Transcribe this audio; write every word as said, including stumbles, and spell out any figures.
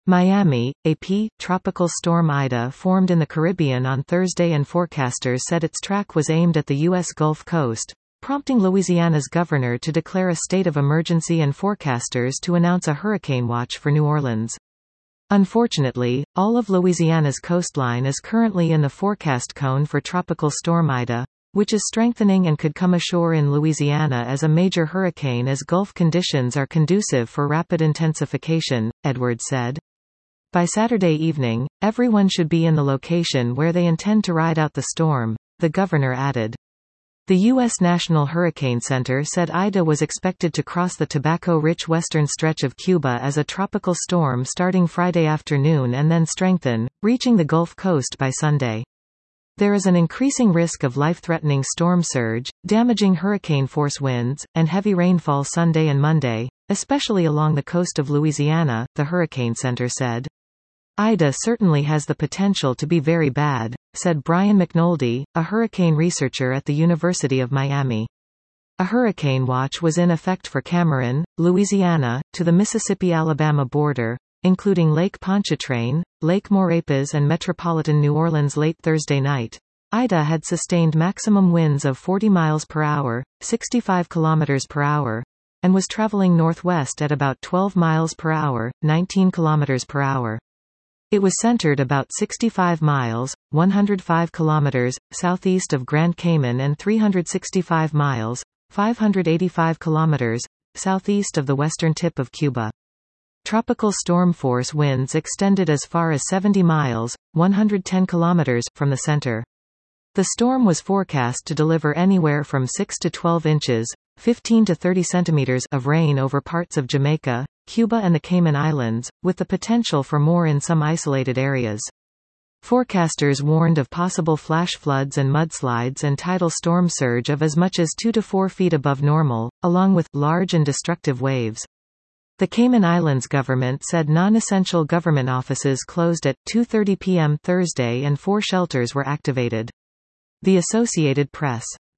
Miami, A P, Tropical Storm Ida formed in the Caribbean on Thursday and forecasters said its track was aimed at the U S Gulf Coast, prompting Louisiana's governor to declare a state of emergency and forecasters to announce a hurricane watch for New Orleans. Unfortunately, all of Louisiana's coastline is currently in the forecast cone for Tropical Storm Ida, which is strengthening and could come ashore in Louisiana as a major hurricane as Gulf conditions are conducive for rapid intensification, Edwards said. By Saturday evening, everyone should be in the location where they intend to ride out the storm, the governor added. The U S National Hurricane Center said Ida was expected to cross the tobacco-rich western stretch of Cuba as a tropical storm starting Friday afternoon and then strengthen, reaching the Gulf Coast by Sunday. There is an increasing risk of life-threatening storm surge, damaging hurricane-force winds, and heavy rainfall Sunday and Monday, especially along the coast of Louisiana, the Hurricane Center said. Ida certainly has the potential to be very bad, said Brian McNulty, a hurricane researcher at the University of Miami. A hurricane watch was in effect for Cameron, Louisiana, to the Mississippi-Alabama border, including Lake Pontchartrain, Lake Maurepas and metropolitan New Orleans late Thursday night. Ida had sustained maximum winds of forty miles per hour, sixty-five kilometers per hour, and was traveling northwest at about twelve miles per hour, nineteen kilometers per hour. It was centered about sixty-five miles, one hundred five kilometers, southeast of Grand Cayman and three hundred sixty-five miles, five hundred eighty-five kilometers, southeast of the western tip of Cuba. Tropical storm force winds extended as far as seventy miles, one hundred ten kilometers, from the center. The storm was forecast to deliver anywhere from six to twelve inches, fifteen to thirty centimeters, of rain over parts of Jamaica, Cuba and the Cayman Islands, with the potential for more in some isolated areas. Forecasters warned of possible flash floods and mudslides and tidal storm surge of as much as two to four feet above normal, along with large and destructive waves. The Cayman Islands government said non-essential government offices closed at two thirty p m Thursday and four shelters were activated. The Associated Press